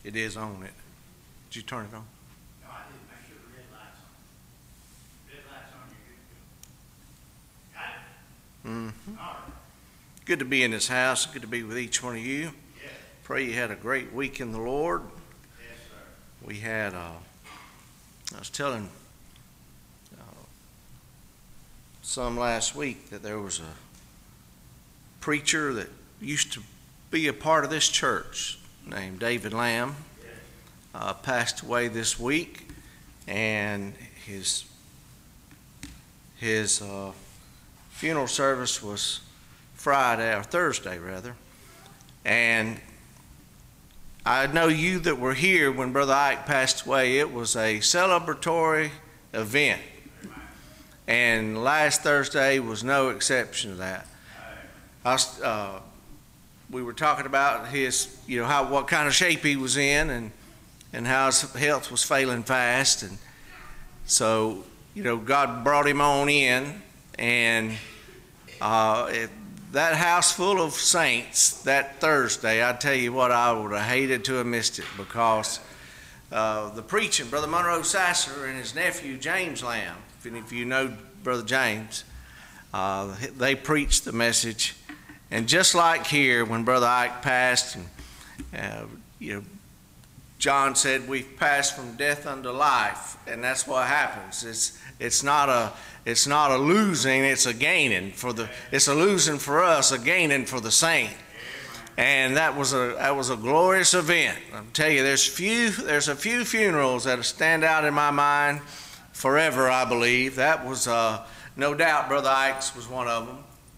It is on it. Did you turn it on? No, I didn't. Make sure the red light's on. Red light's on, you're good to go. Got it? Mm-hmm. All right. Good to be in this house. Good to be with each one of you. Yes. Pray you had a great week in the Lord. Yes, sir. We had, I was telling some last week that there was a preacher that used to be a part of this church named David Lamb. Passed away this week, and his funeral service was Friday, or Thursday rather. And I know you that were here when Brother Ike passed away. It was a celebratory event, and last Thursday was no exception to that. We were talking about his, what kind of shape he was in, and how his health was failing fast. And so, God brought him on in, and that house full of saints that Thursday, I tell you what, I would have hated to have missed it, because the preaching, Brother Monroe Sasser and his nephew James Lamb, if you know Brother James, they preached the message. And just like here, when Brother Ike passed, and John said we've passed from death unto life, and that's what happens. It's not a losing, it's a gaining it's a losing for us, a gaining for the saint. And that was a glorious event. I'll tell you, there's a few funerals that stand out in my mind forever, I believe. That was no doubt Brother Ike's was one of them.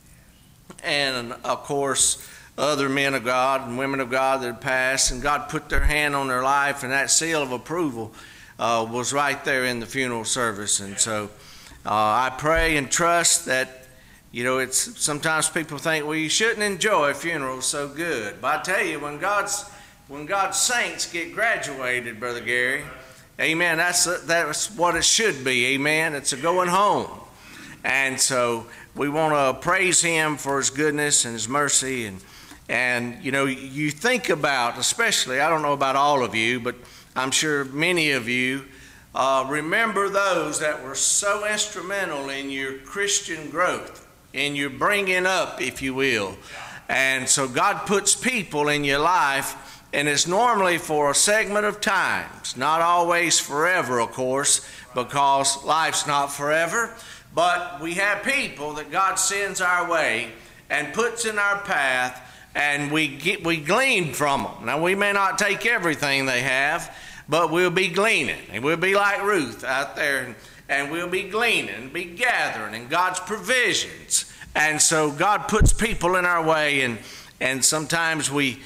And of course, other men of God and women of God that had passed, and God put their hand on their life, and that seal of approval was right there in the funeral service. And so I pray and trust that, it's sometimes people think, well, you shouldn't enjoy funerals so good. But I tell you, when God's saints get graduated, Brother Gary, amen, that's what it should be, amen. It's a going home. And so we want to praise Him for His goodness and His mercy. And you think about, especially, I don't know about all of you, but I'm sure many of you remember those that were so instrumental in your Christian growth, in your bringing up, if you will. And so God puts people in your life, and it's normally for a segment of time. It's not always forever, of course, because life's not forever. But we have people that God sends our way and puts in our path, and we glean from them. Now, we may not take everything they have, but we'll be gleaning. And we'll be like Ruth out there, and we'll be gleaning and be gathering in God's provisions. And so God puts people in our way, and sometimes we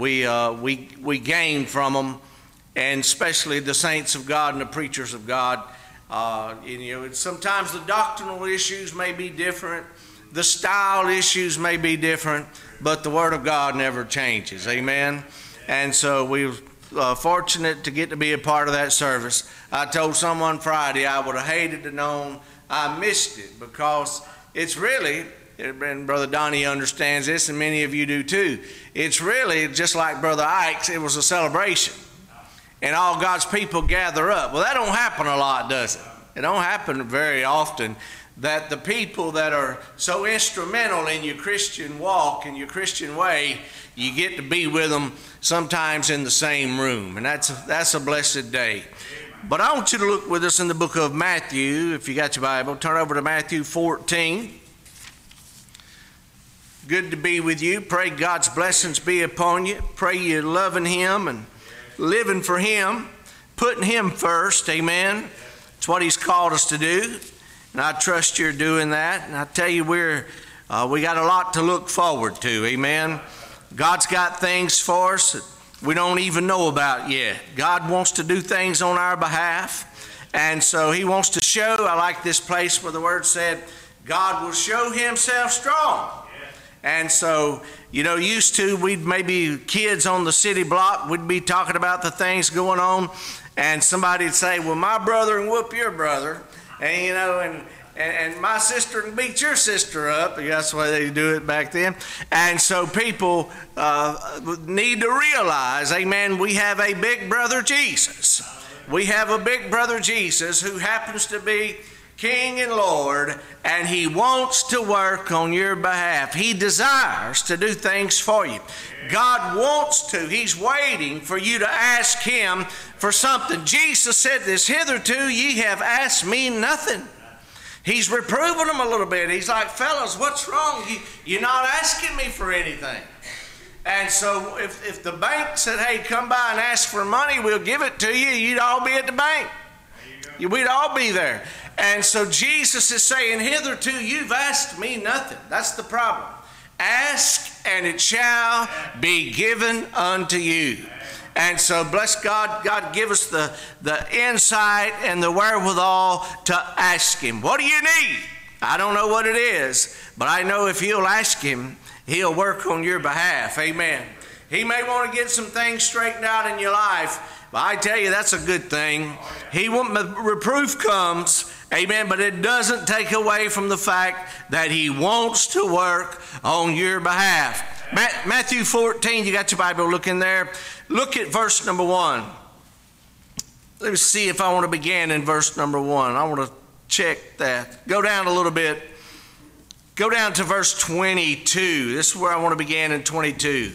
gain from them, and especially the saints of God and the preachers of God. Sometimes the doctrinal issues may be different, the style issues may be different, but the Word of God never changes, amen? And so we were fortunate to get to be a part of that service. I told someone Friday I would have hated to known I missed it, because it's really, and Brother Donnie understands this, and many of you do too, it's really just like Brother Ike's, it was a celebration. And all God's people gather up. Well, that don't happen a lot, does it? It don't happen very often that the people that are so instrumental in your Christian walk and your Christian way, you get to be with them sometimes in the same room. And that's a blessed day. But I want you to look with us in the book of Matthew. If you got your Bible, turn over to Matthew 14. Good to be with you. Pray God's blessings be upon you. Pray you're loving Him and living for Him, putting Him first, amen. It's what He's called us to do, and I trust you're doing that. And I tell you, we got a lot to look forward to, amen. God's got things for us that we don't even know about yet. God wants to do things on our behalf, and so He wants to show. I like this place where the Word said, God will show Himself strong. And so, used to, we'd maybe kids on the city block, we'd be talking about the things going on, and somebody'd say, well, my brother and whoop your brother. And, and my sister can beat your sister up. That's the way they do it back then. And so people need to realize, amen, we have a big brother Jesus. We have a big brother Jesus who happens to be King and Lord, and he wants to work on your behalf. He desires to do things for you. God wants to. He's waiting for you to ask him for something. Jesus said this, hitherto ye have asked me nothing. He's reproving them a little bit. He's like, fellas, what's wrong? You're not asking me for anything. And so if the bank said, hey, come by and ask for money, we'll give it to you, you'd all be at the bank. We'd all be there. And so Jesus is saying, hitherto you've asked me nothing. That's the problem. Ask and it shall be given unto you. And so bless God, God give us the insight and the wherewithal to ask him. What do you need? I don't know what it is, but I know if you'll ask him, he'll work on your behalf. Amen. He may want to get some things straightened out in your life, but I tell you, that's a good thing. Reproof comes, amen, but it doesn't take away from the fact that he wants to work on your behalf. Matthew 14, you got your Bible, look in there. Look at verse number 1. Let me see if I want to begin in verse number 1. I want to check that. Go down a little bit. Go down to verse 22. This is where I want to begin in 22.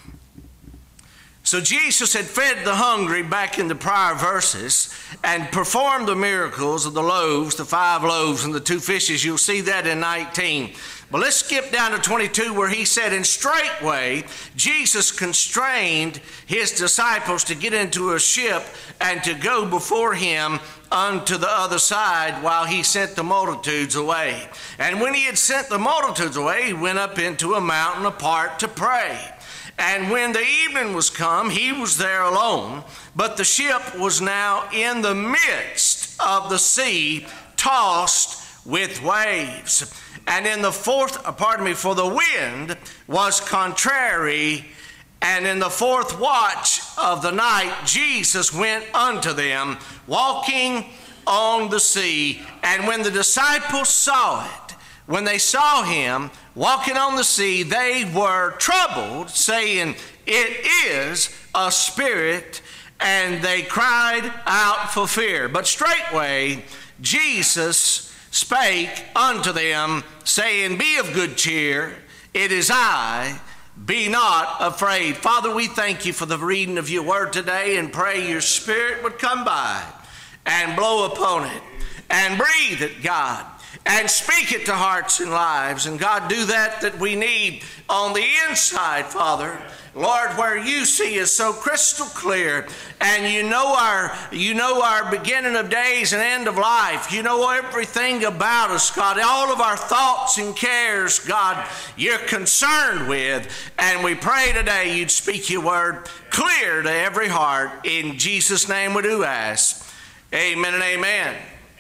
So Jesus had fed the hungry back in the prior verses and performed the miracles of the loaves, the 5 loaves and the 2 fishes. You'll see that in 19. But let's skip down to 22 where he said, and straightway Jesus constrained his disciples to get into a ship and to go before him unto the other side while he sent the multitudes away. And when he had sent the multitudes away, he went up into a mountain apart to pray. And when the evening was come, he was there alone, but the ship was now in the midst of the sea, tossed with waves. And in the for the wind was contrary. And in the 4th watch of the night, Jesus went unto them, walking on the sea. And when the disciples saw it, when they saw him walking on the sea, they were troubled, saying, it is a spirit. And they cried out for fear. But straightway Jesus spake unto them, saying, be of good cheer, it is I, be not afraid. Father, we thank you for the reading of your word today and pray your spirit would come by and blow upon it and breathe it, God, and speak it to hearts and lives. And God, do that we need on the inside, Father. Lord, where you see is so crystal clear, and you know our beginning of days and end of life. You know everything about us, God. All of our thoughts and cares, God, you're concerned with. And we pray today you'd speak your word clear to every heart. In Jesus' name we do ask. Amen and amen.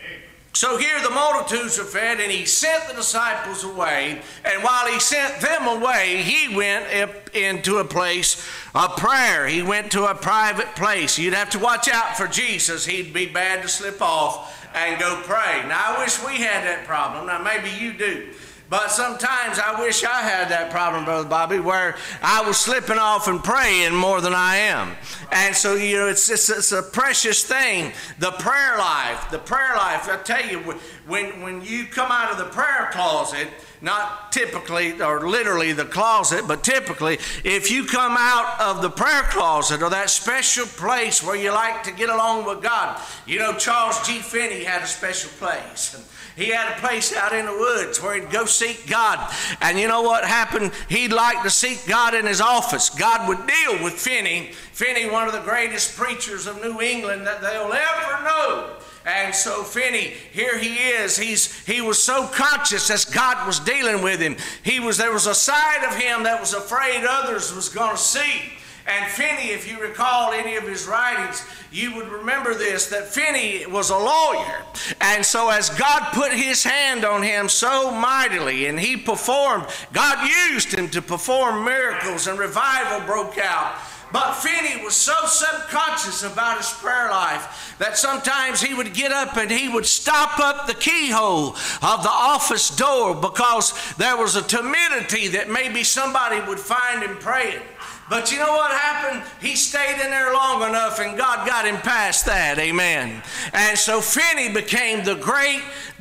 So here the multitudes are fed, and he sent the disciples away. And while he sent them away, he went up into a place of prayer. He went to a private place. You'd have to watch out for Jesus. He'd be bad to slip off and go pray. Now, I wish we had that problem. Now, maybe you do. But sometimes I wish I had that problem, Brother Bobby, where I was slipping off and praying more than I am. And so, you know, it's a precious thing. The prayer life, I tell you, when you come out of the prayer closet, not typically or literally the closet, but typically, if you come out of the prayer closet or that special place where you like to get along with God, you know, Charles G. Finney had a special place. He had a place out in the woods where he'd go seek God. And you know what happened? He'd like to seek God in his office. God would deal with Finney. Finney, one of the greatest preachers of New England that they'll ever know. And so Finney, here he is. He was so conscious as God was dealing with him. There was a side of him that was afraid others was going to see. And Finney, if you recall any of his writings, you would remember this, that Finney was a lawyer. And so as God put his hand on him so mightily, and he performed, God used him to perform miracles, and revival broke out. But Finney was so subconscious about his prayer life that sometimes he would get up and he would stop up the keyhole of the office door because there was a timidity that maybe somebody would find him praying. But you know what happened? He stayed in there long enough and God got him past that. Amen. And so Finney became the great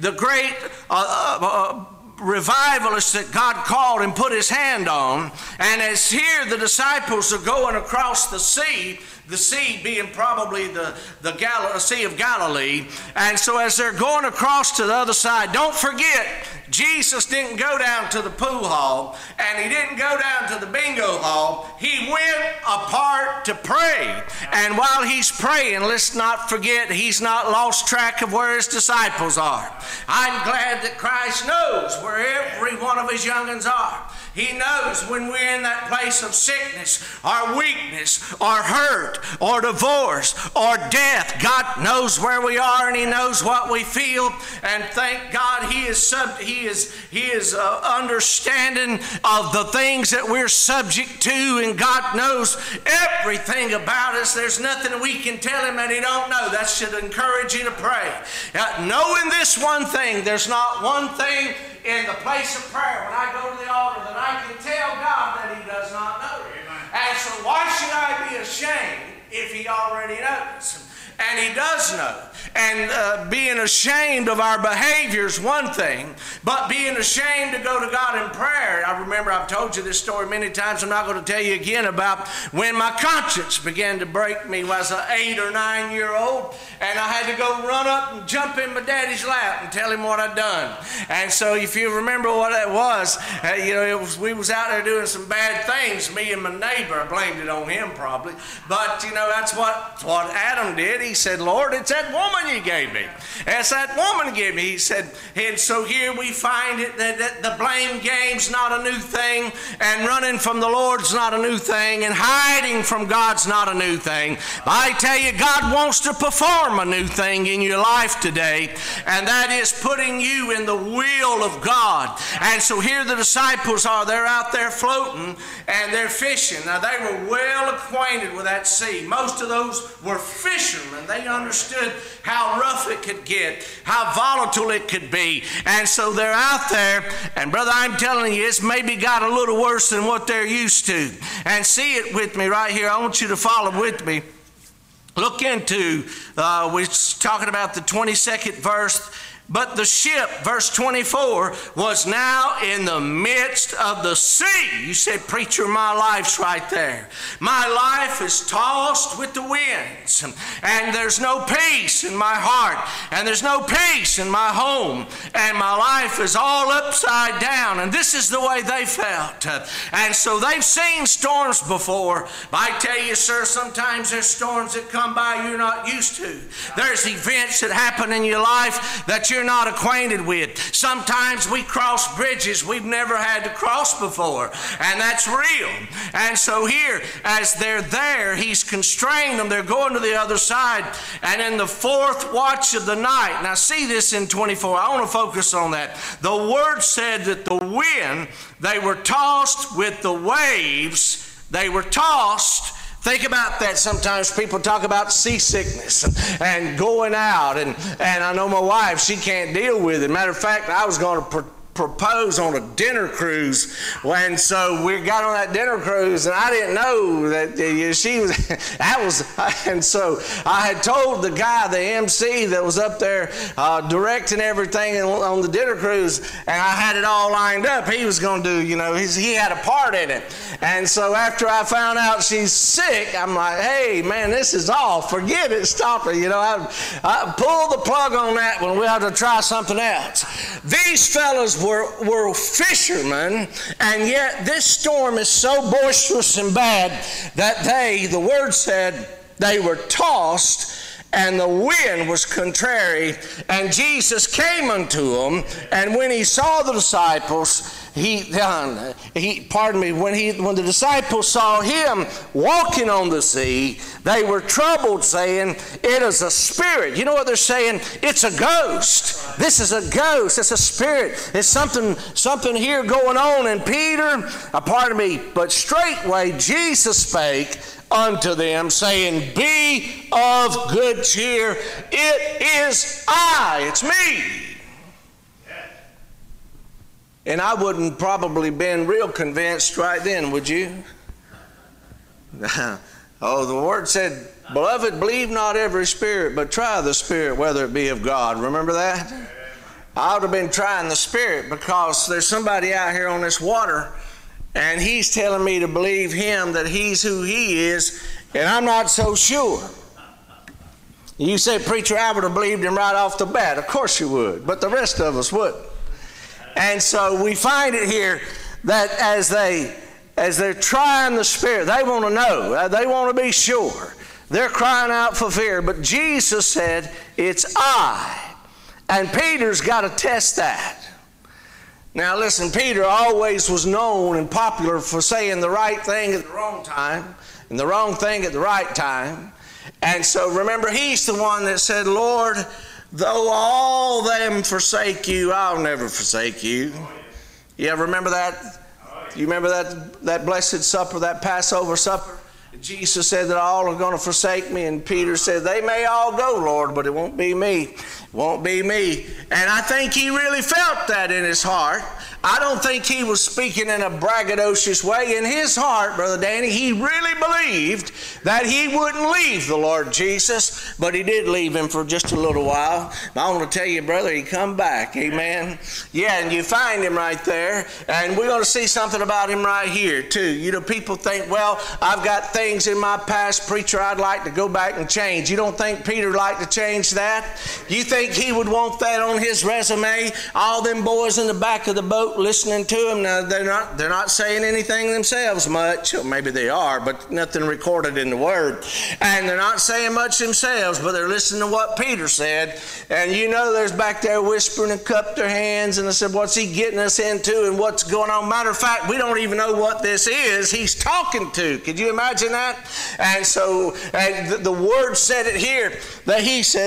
revivalist that God called and put his hand on. And as here the disciples are going across the sea being probably the Sea of Galilee. And so as they're going across to the other side, don't forget, Jesus didn't go down to the pool hall and he didn't go down to the bingo hall. He went apart to pray. And while he's praying, let's not forget, he's not lost track of where his disciples are. I'm glad that Christ knows where every one of his young'uns are. He knows when we're in that place of sickness or weakness or hurt or divorce or death. God knows where we are and he knows what we feel. And thank God he is understanding of the things that we're subject to, and God knows everything about us. There's nothing we can tell him that he don't know. That should encourage you to pray. Knowing this one thing, there's not one thing in the place of prayer when I go to the altar that I can tell God that he does not know. And so why should I be ashamed if he already knows? And he does know. And being ashamed of our behavior is one thing, but being ashamed to go to God in prayer. I remember I've told you this story many times. I'm not going to tell you again about when my conscience began to break me when I was an 8 or 9 year old, and I had to go run up and jump in my daddy's lap and tell him what I'd done. And so if you remember what that was, we was out there doing some bad things, me and my neighbor. I blamed it on him probably, but that's what Adam did. He said, Lord, it's that woman you gave me. It's that woman gave me. He said, and so here we find it that the blame game's not a new thing, and running from the Lord's not a new thing, and hiding from God's not a new thing. But I tell you, God wants to perform a new thing in your life today, and that is putting you in the will of God. And so here the disciples are. They're out there floating, and they're fishing. Now, they were well acquainted with that sea. Most of those were fishermen. They understood how rough it could get, how volatile it could be. And so they're out there, and brother, I'm telling you, it's maybe got a little worse than what they're used to. And see it with me right here. I want you to follow with me. Look into, we're talking about the 22nd verse. But the ship, verse 24, was now in the midst of the sea. You said, preacher, my life's right there. My life is tossed with the winds, and there's no peace in my heart, and there's no peace in my home, and my life is all upside down. And this is the way they felt. And so they've seen storms before. But I tell you, sir, sometimes there's storms that come by you're not used to. There's events that happen in your life that you're not acquainted with. Sometimes we cross bridges we've never had to cross before, and that's real. And so here, as they're there, he's constrained them. They're going to the other side, and in the fourth watch of the night, now see this in 24. I want to focus on that. The word said that the wind, they were tossed with the waves. They were tossed. Think about that. Sometimes people talk about seasickness and going out. And I know my wife, she can't deal with it. Matter of fact, I was going to propose on a dinner cruise, and so we got on that dinner cruise, and I didn't know that she was and so I had told the guy, the MC that was up there directing everything on the dinner cruise, and I had it all lined up. He was going to do, he had a part in it. And so after I found out she's sick, I'm like, hey man, this is off, forget it, stop it. I pull the plug on that one. We have to try something else. These fellas were fishermen, and yet this storm is so boisterous and bad that the word said, they were tossed, and the wind was contrary. And Jesus came unto them, and when he saw the disciples, when the disciples saw him walking on the sea, they were troubled, saying, it is a spirit. You know what they're saying? It's a ghost. This is a ghost. It's a spirit. It's something here going on. And Peter, but straightway Jesus spake, unto them, saying, Be of good cheer, it is I, it's me. And I wouldn't probably been real convinced right then, would you? Oh, the word said, Beloved, believe not every spirit, but try the spirit, whether it be of God. Remember that? I would have been trying the spirit, because there's somebody out here on this water, and he's telling me to believe him, that he's who he is, and I'm not so sure. You say, Preacher, I would have believed him right off the bat. Of course you would, but the rest of us wouldn't. And so we find it here that as they're trying the spirit, they want to know, they want to be sure. They're crying out for fear, but Jesus said, It's I. And Peter's got to test that. Now listen, Peter always was known and popular for saying the right thing at the wrong time and the wrong thing at the right time. And so remember, he's the one that said, Lord, though all them forsake you, I'll never forsake you. You ever remember that? You remember that blessed supper, that Passover supper? Jesus said that all are going to forsake me, and Peter said, They may all go, Lord, but it won't be me. It won't be me. And I think he really felt that in his heart. I don't think he was speaking in a braggadocious way. In his heart, Brother Danny, he really believed that he wouldn't leave the Lord Jesus, but he did leave him for just a little while. I want to tell you, brother, he come back. Amen. Yeah, and you find him right there, and we're going to see something about him right here, too. You know, people think, well, I've got things in my past, preacher, I'd like to go back and change. You don't think Peter liked to change that? You think he would want that on his resume? All them boys in the back of the boat listening to him. Now, they're not saying anything themselves much. Or maybe they are, but nothing recorded in the Word. And they're not saying much themselves, but they're listening to what Peter said. And you know there's back there whispering and cupped their hands, and they said, what's he getting us into and what's going on? Matter of fact, we don't even know what this is he's talking to. Could you imagine that? And so the Word said it here, that he said,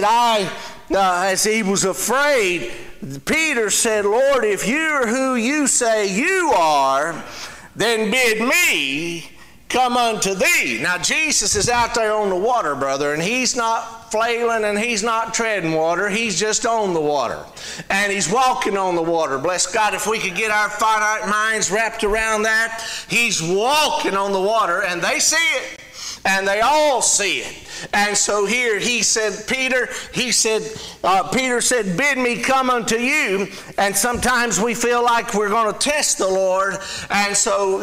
as he was afraid, Peter said, Lord, if you're who you say you are, then bid me come unto thee. Now, Jesus is out there on the water, brother, and he's not flailing and he's not treading water. He's just on the water. And he's walking on the water. Bless God, if we could get our finite minds wrapped around that. He's walking on the water, and they see it. And they all see it. And so here he said, Peter said, bid me come unto you. And sometimes we feel like we're going to test the Lord. And so,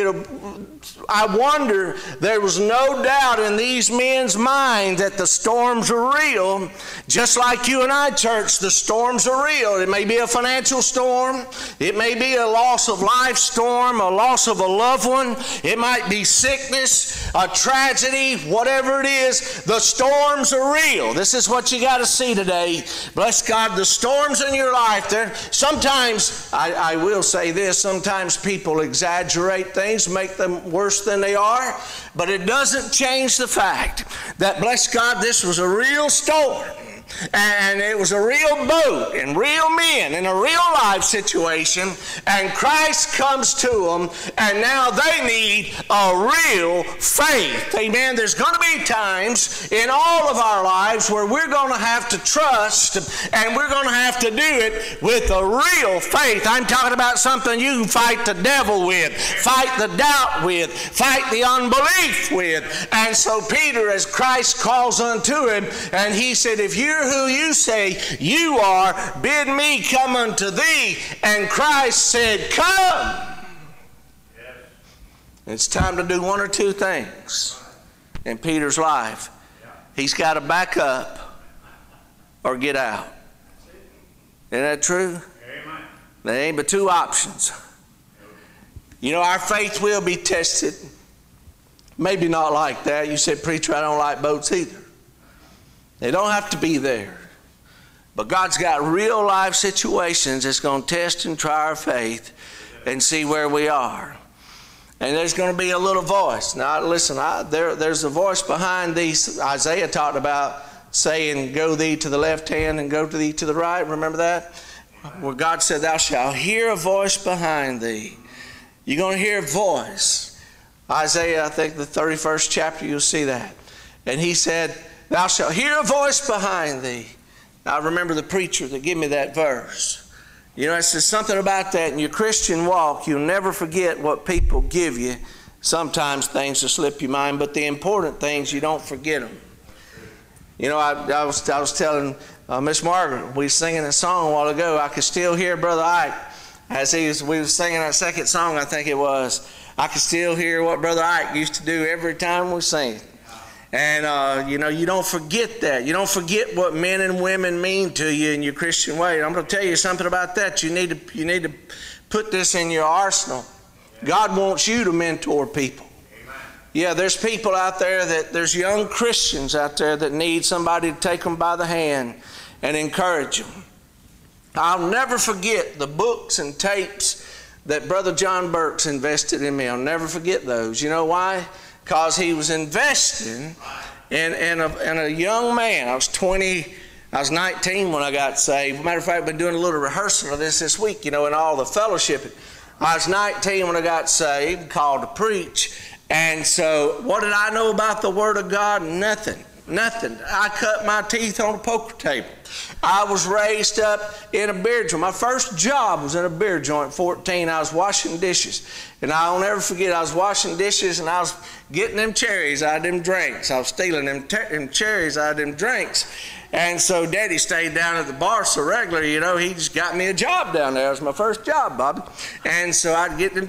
I wonder, there was no doubt in these men's mind that the storms are real. Just like you and I, church, the storms are real. It may be a financial storm. It may be a loss of life storm, a loss of a loved one. It might be sickness, a tragedy, whatever it is. The storms are real. This is what you got to see today. Bless God, the storms in your life, sometimes, I will say this, sometimes people exaggerate things, make them worse than they are, but it doesn't change the fact that, bless God, this was a real storm. And it was a real boat and real men in a real life situation, and Christ comes to them, and now they need a real faith. Amen. There's going to be times in all of our lives where we're going to have to trust, and we're going to have to do it with a real faith. I'm talking about something you can fight the devil with, fight the doubt with, fight the unbelief with. And so Peter, as Christ calls unto him, and he said, if you're who you say you are, bid me come unto thee. And Christ said, come. Yes. It's time to do one or two things in Peter's life. He's got to back up or get out. Isn't that true? Amen. There ain't but two options. You know, our faith will be tested. Maybe not like that. You said, preacher, I don't like boats either. They don't have to be there. But God's got real life situations that's going to test and try our faith and see where we are. And there's going to be a little voice. Now listen, there's a voice behind these. Isaiah talked about saying, go thee to the left hand and go to thee to the right. Remember that? Where God said, thou shalt hear a voice behind thee. You're going to hear a voice. Isaiah, I think the 31st chapter, you'll see that. And he said, thou shalt hear a voice behind thee. I remember the preacher that gave me that verse. You know, it says something about that in your Christian walk. You'll never forget what people give you. Sometimes things will slip your mind, but the important things, you don't forget them. You know, I was telling Miss Margaret, we were singing a song a while ago. I could still hear Brother Ike as we were singing our second song, I think it was. I could still hear what Brother Ike used to do every time we sang. And, you know, you don't forget that. You don't forget what men and women mean to you in your Christian way. I'm going to tell you something about that. You need to put this in your arsenal. God wants you to mentor people. Yeah, there's people out there there's young Christians out there that need somebody to take them by the hand and encourage them. I'll never forget the books and tapes that Brother John Burks invested in me. I'll never forget those. You know why? Because he was investing in a young man. I was 19 when I got saved. Matter of fact, I've been doing a little rehearsal of this week, you know, in all the fellowship. I was 19 when I got saved, called to preach. And so what did I know about the Word of God? Nothing. I cut my teeth on a poker table. I was raised up in a beer joint. My first job was in a beer joint at 14. I was washing dishes. And I'll never forget, I was washing dishes and I was getting them cherries out of them drinks. I was stealing them cherries out of them drinks. And so Daddy stayed down at the bar so regular, you know, he just got me a job down there. It was my first job, Bobby. And so I'd get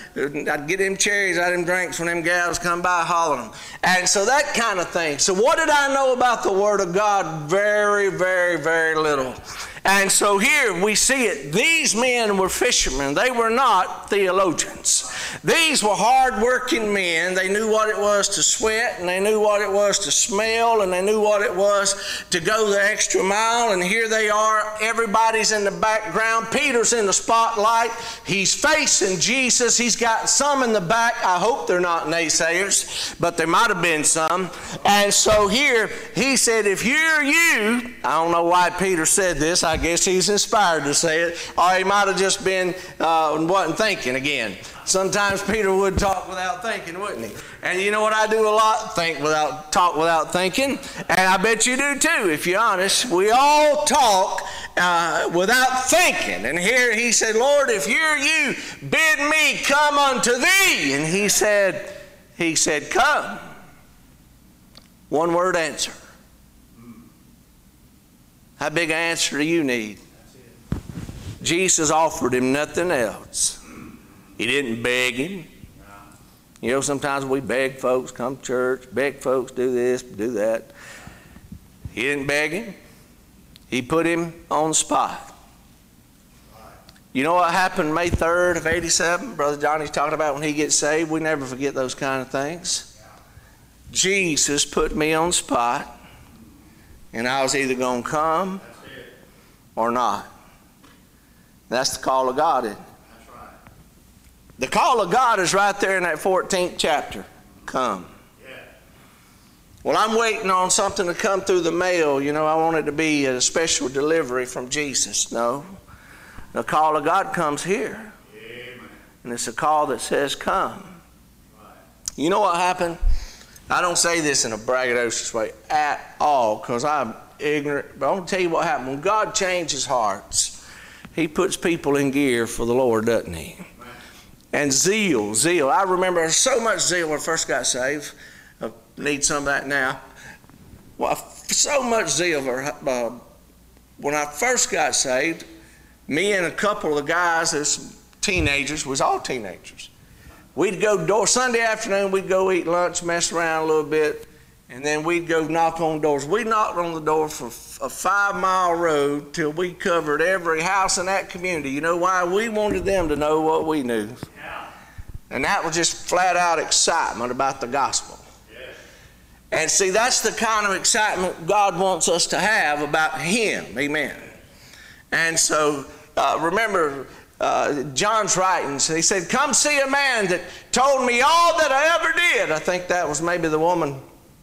them cherries out of them drinks when them gals come by hollering them. And so that kind of thing. So what did I know about the Word of God? Very, very, very little. And so here we see it. These men were fishermen. They were not theologians. These were hard-working men. They knew what it was to sweat, and they knew what it was to smell, and they knew what it was to go the extra mile. And here they are. Everybody's in the background. Peter's in the spotlight. He's facing Jesus. He's got some in the back. I hope they're not naysayers, but there might have been some. And so here he said, if you're you, I don't know why Peter said this. I guess he's inspired to say it, or he might have just been wasn't thinking again. Sometimes Peter would talk without thinking, wouldn't he? And you know what I do a lot? Talk without thinking. And I bet you do too, if you're honest. We all talk without thinking. And here he said, Lord, if you're you, bid me come unto thee. And he said, come. One word answer. How big an answer do you need? Jesus offered him nothing else. He didn't beg him. You know, sometimes we beg folks, come to church, beg folks, do this, do that. He didn't beg him. He put him on the spot. You know what happened May 3rd of 87? Brother Johnny's talking about when he gets saved. We never forget those kind of things. Jesus put me on the spot. And I was either going to come or not. That's the call of God, isn't it? That's right. The call of God is right there in that 14th chapter. Come. Yeah. Well, I'm waiting on something to come through the mail. You know, I want it to be a special delivery from Jesus. No. The call of God comes here. Amen. And it's a call that says, come. Right. You know what happened? I don't say this in a braggadocious way at all because I'm ignorant. But I'm going to tell you what happened. When God changes hearts, he puts people in gear for the Lord, doesn't he? Right. And zeal. I remember so much zeal when I first got saved. I need some of that now. Well, so much zeal. When I first got saved, me and a couple of the guys, there's teenagers, was all teenagers. We'd go Sunday afternoon, we'd go eat lunch, mess around a little bit, and then we'd go knock on doors. We knocked on the door for a 5-mile road till we covered every house in that community. You know why? We wanted them to know what we knew. Yeah. And that was just flat out excitement about the gospel. Yes. And see, that's the kind of excitement God wants us to have about him. Amen. And so, remember, John's writings, he said, come see a man that told me all that I ever did. I think that was maybe the woman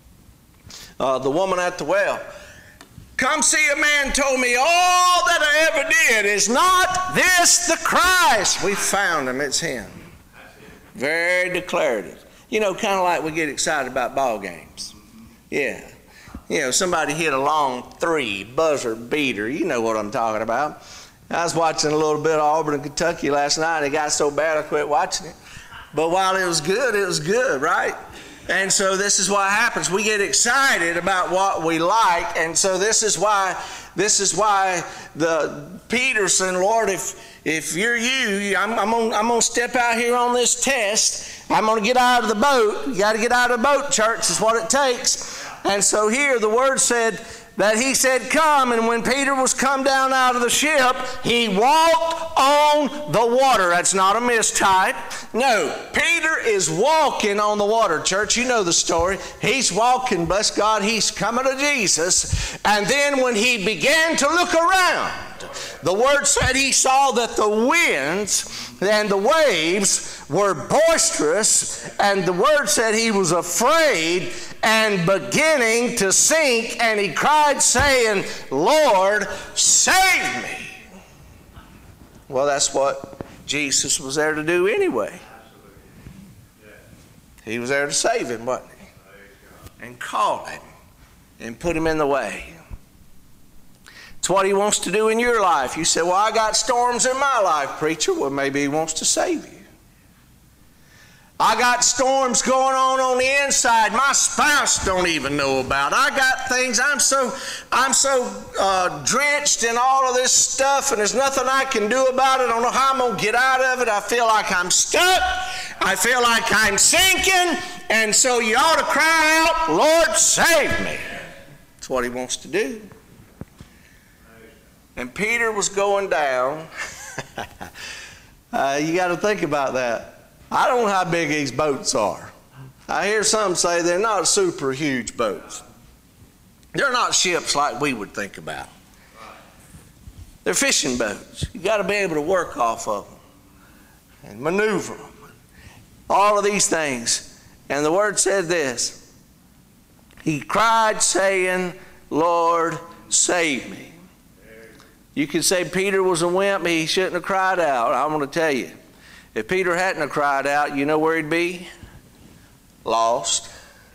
at the well. Come see a man told me all that I ever did. Is not this the Christ? We found him. It's him. Very declarative. You know, kind of like we get excited about ball games. Yeah. You know, somebody hit a long three, buzzer beater. You know what I'm talking about. I was watching a little bit of Auburn and Kentucky last night. It got so bad I quit watching it. But while it was good, right? And so this is what happens. We get excited about what we like. And so this is why the Peterson, Lord, if you're you, I'm gonna step out here on this test. I'm gonna get out of the boat. You got to get out of the boat, church. Is what it takes. And so here the word said that he said, come. And when Peter was come down out of the ship, he walked on the water. That's not a mistype. No, Peter is walking on the water, church. You know the story. He's walking, bless God, he's coming to Jesus. And then when he began to look around, the word said he saw that the winds and the waves were boisterous, and the word said he was afraid and beginning to sink, and he cried, saying, Lord, save me. Well, that's what Jesus was there to do anyway. He was there to save him, wasn't he? And call him and put him in the way. It's what he wants to do in your life. You say, well, I got storms in my life, preacher. Well, maybe he wants to save you. I got storms going on the inside my spouse don't even know about. I got things, I'm so drenched in all of this stuff, and there's nothing I can do about it. I don't know how I'm going to get out of it. I feel like I'm stuck. I feel like I'm sinking. And so you ought to cry out, Lord, save me. That's what he wants to do. And Peter was going down. You got to think about that. I don't know how big these boats are. I hear some say they're not super huge boats. They're not ships like we would think about. They're fishing boats. You got to be able to work off of them and maneuver them. All of these things. And the word said this. He cried, saying, Lord, save me. You could say Peter was a wimp. He shouldn't have cried out. I'm going to tell you. If Peter hadn't have cried out, you know where he'd be? Lost.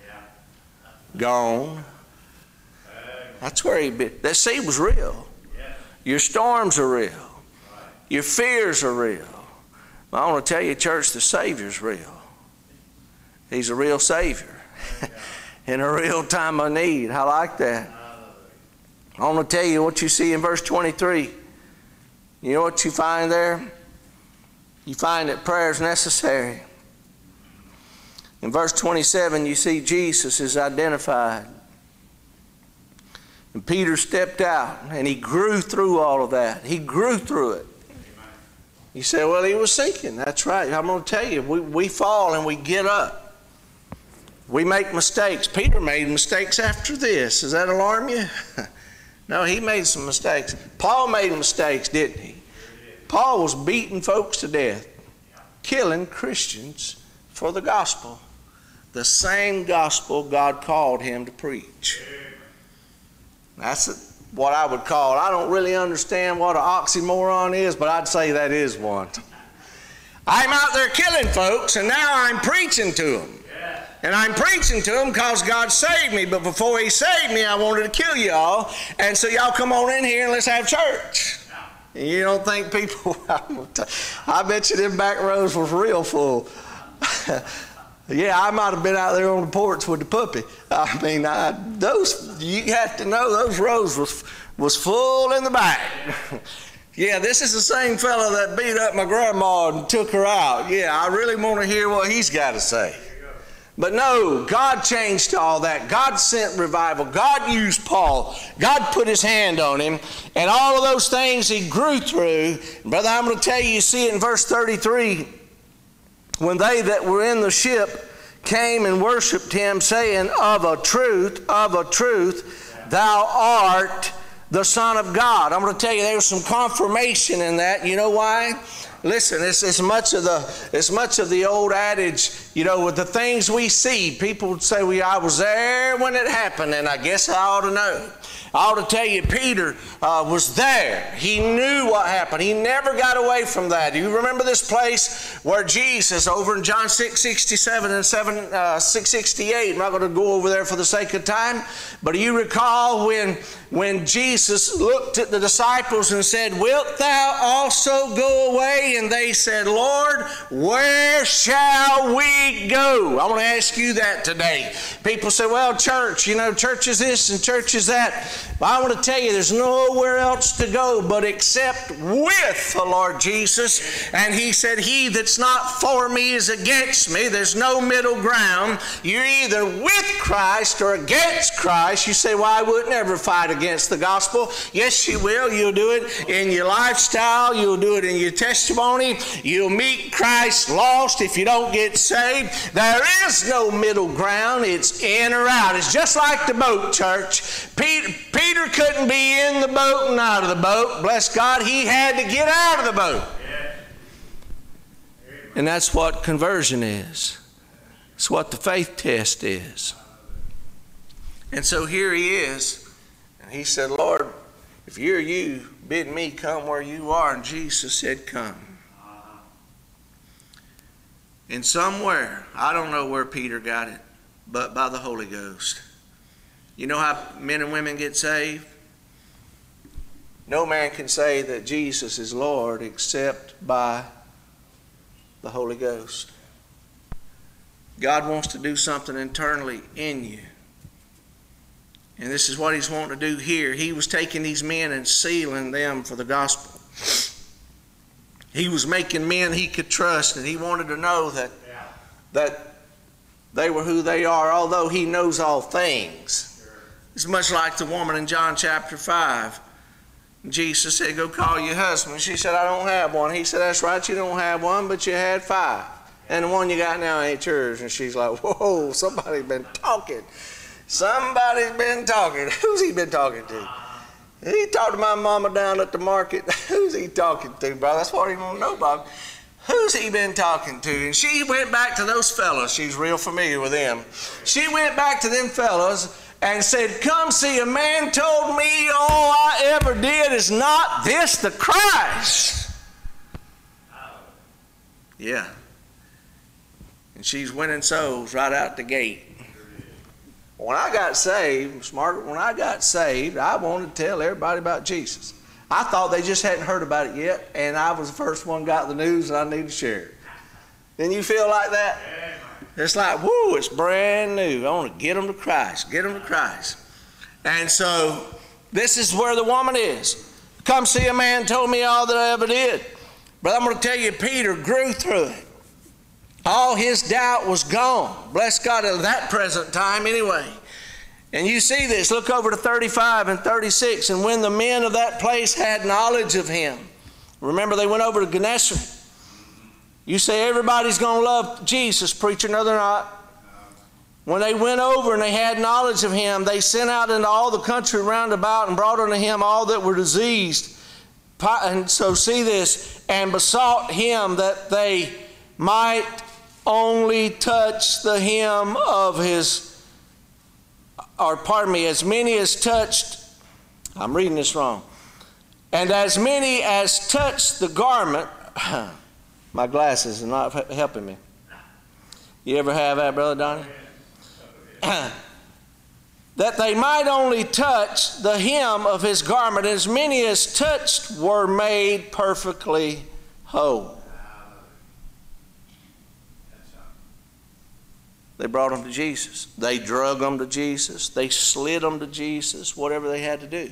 Gone. That's where he'd be. That sea was real. Your storms are real. Your fears are real. I want to tell you, church, the Savior's real. He's a real Savior. In a real time of need. I like that. I want to tell you what you see in verse 23. You know what you find there? You find that prayer is necessary. In verse 27, you see Jesus is identified. And Peter stepped out, and he grew through all of that. He grew through it. You say, well, he was sinking. That's right. I'm going to tell you, we fall and we get up. We make mistakes. Peter made mistakes after this. Does that alarm you? No, he made some mistakes. Paul made mistakes, didn't he? Paul was beating folks to death, killing Christians for the gospel. The same gospel God called him to preach. That's what I would call, I don't really understand what an oxymoron is, but I'd say that is one. I'm out there killing folks, and now I'm preaching to them. And I'm preaching to them because God saved me. But before he saved me, I wanted to kill y'all. And so y'all come on in here and let's have church. And you don't think people, I bet you them back rows was real full. Yeah, I might have been out there on the porch with the puppy. I mean, you have to know those rows was full in the back. Yeah, this is the same fellow that beat up my grandma and took her out. Yeah, I really want to hear what he's got to say. But no, God changed all that. God sent revival. God used Paul. God put his hand on him. And all of those things he grew through. Brother, I'm going to tell you, you see it in verse 33. When they that were in the ship came and worshiped him, saying, of a truth, thou art the Son of God. I'm going to tell you, there was some confirmation in that. You know why? Listen, it's much of the old adage, You know, with the things we see, people would say, well, I was there when it happened, and I guess I ought to know. I ought to tell you, Peter was there. He knew what happened. He never got away from that. Do you remember this place where Jesus, over in John 6:67 and 6:68, I'm not going to go over there for the sake of time, but do you recall when Jesus looked at the disciples and said, wilt thou also go away? And they said, Lord, where shall we go? I want to ask you that today. People say, well, church, church is this and church is that. But I want to tell you, there's nowhere else to go but except with the Lord Jesus. And he said, he that's not for me is against me. There's no middle ground. You're either with Christ or against Christ. You say, well, I would never fight against the gospel. Yes, you will. You'll do it in your lifestyle. You'll do it in your testimony. You'll meet Christ lost if you don't get saved. There is no middle ground. It's in or out. It's just like the boat, church. Peter couldn't be in the boat and out of the boat. Bless God, he had to get out of the boat. And that's what conversion is. It's what the faith test is. And so here he is. And he said, Lord, if you're you, bid me come where you are. And Jesus said, come. And somewhere, I don't know where Peter got it, but by the Holy Ghost. You know how men and women get saved? No man can say that Jesus is Lord except by the Holy Ghost. God wants to do something internally in you. And this is what he's wanting to do here. He was taking these men and sealing them for the gospel. He was making men he could trust, and he wanted to know that they were who they are, although he knows all things. It's much like the woman in John chapter 5. Jesus said, go call your husband. She said, I don't have one. He said, that's right, you don't have one, but you had 5. And the one you got now ain't yours. And she's like, whoa, somebody's been talking. Somebody's been talking. Who's he been talking to? He talked to my mama down at the market. Who's he talking to, brother? That's what he want to know, Bob. Who's he been talking to? And she went back to those fellas. She's real familiar with them. She went back to them fellas and said, come see, a man told me all I ever did. Is not this the Christ? Yeah. And she's winning souls right out the gate. When I got saved, when I got saved, I wanted to tell everybody about Jesus. I thought they just hadn't heard about it yet, and I was the first one got the news and I needed to share it. Didn't you feel like that? It's like, whoo, it's brand new. I want to get them to Christ. Get them to Christ. And so this is where the woman is. Come see, a man told me all that I ever did. But I'm going to tell you, Peter grew through it. All his doubt was gone. Bless God at that present time anyway. And you see this. Look over to 35 and 36. And when the men of that place had knowledge of him. Remember, they went over to Gennesaret. You say everybody's going to love Jesus, preacher. No, they're not. When they went over and they had knowledge of him, they sent out into all the country round about and brought unto him all that were diseased. And so see this, and besought him that they might only touch the hem of his, or pardon me, as many as touched, I'm reading this wrong, and as many as touched the garment. My glasses are not helping me. You ever have that, Brother Donnie? That they might only touch the hem of his garment. As many as touched were made perfectly whole. They brought them to Jesus. They drug them to Jesus. They slid them to Jesus, whatever they had to do.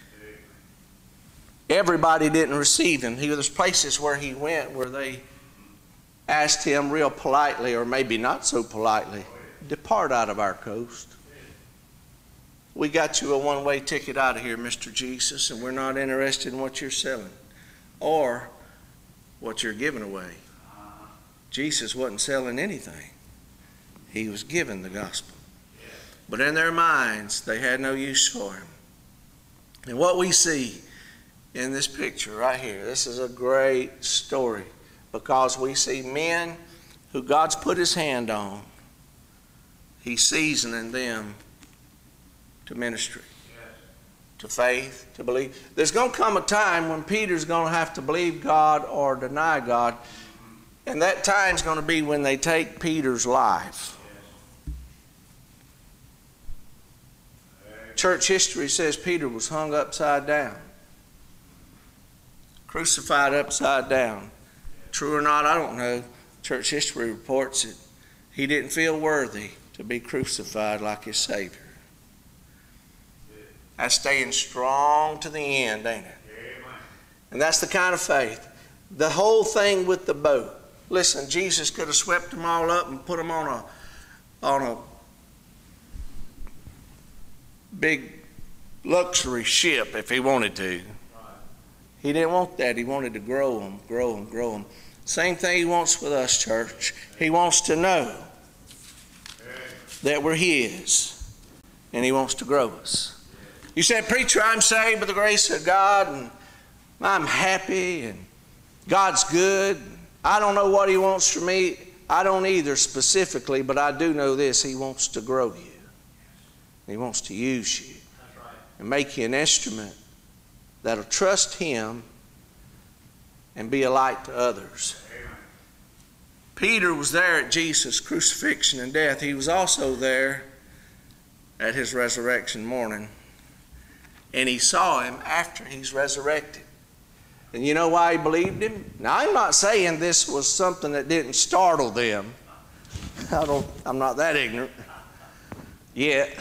Everybody didn't receive him. There's places where he went where they asked him real politely, or maybe not so politely, depart out of our coast. We got you a one-way ticket out of here, Mr. Jesus, and we're not interested in what you're selling or what you're giving away. Jesus wasn't selling anything. He was giving the gospel. But in their minds, they had no use for him. And what we see in this picture right here, this is a great story, because we see men who God's put his hand on, he's seasoning them to ministry, to faith, to believe. There's going to come a time when Peter's going to have to believe God or deny God. And that time's going to be when they take Peter's life. Church history says Peter was hung upside down. Crucified upside down. True or not, I don't know. Church history reports it. He didn't feel worthy to be crucified like his Savior. That's staying strong to the end, ain't it? And that's the kind of faith. The whole thing with the boat. Listen, Jesus could have swept them all up and put them on a big luxury ship if he wanted to. He didn't want that. He wanted to grow them, grow them, grow them. Same thing he wants with us, church. He wants to know that we're his, and he wants to grow us. You said, preacher, I'm saved by the grace of God, and I'm happy, and God's good. I don't know what he wants from me. I don't either specifically, but I do know this. He wants to grow you. He wants to use you and make you an instrument that'll trust him and be a light to others. Peter was there at Jesus' crucifixion and death. He was also there at his resurrection morning. And he saw him after he's resurrected. And you know why he believed him? Now, I'm not saying this was something that didn't startle them. I'm not that ignorant yet.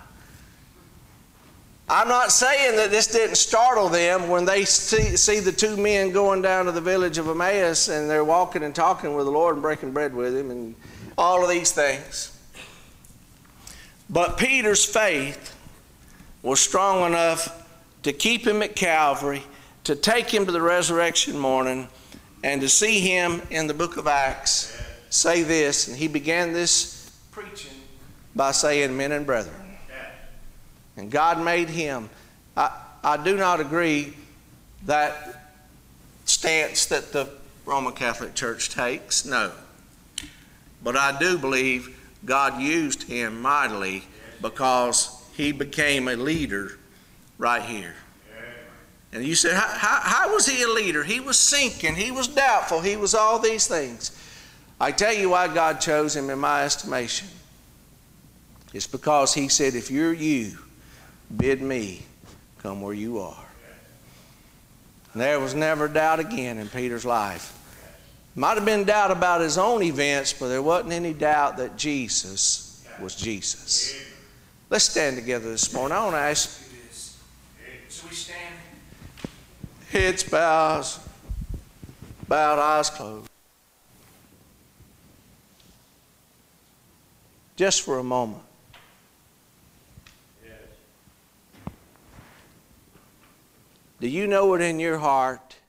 I'm not saying that this didn't startle them when they see the two men going down to the village of Emmaus and they're walking and talking with the Lord and breaking bread with him and all of these things. But Peter's faith was strong enough to keep him at Calvary, to take him to the resurrection morning, and to see him in the book of Acts say this. And he began this preaching by saying, men and brethren. And God made him. I do not agree that stance that the Roman Catholic Church takes, no. But I do believe God used him mightily because he became a leader right here. And you said, how was he a leader? He was sinking. He was doubtful. He was all these things. I tell you why God chose him in my estimation. It's because he said, if you're you, bid me come where you are. And there was never doubt again in Peter's life. Might have been doubt about his own events, but there wasn't any doubt that Jesus was Jesus. Let's stand together this morning. I want to ask you this. Should we stand? Heads bowed, eyes closed. Just for a moment. Do you know it in your heart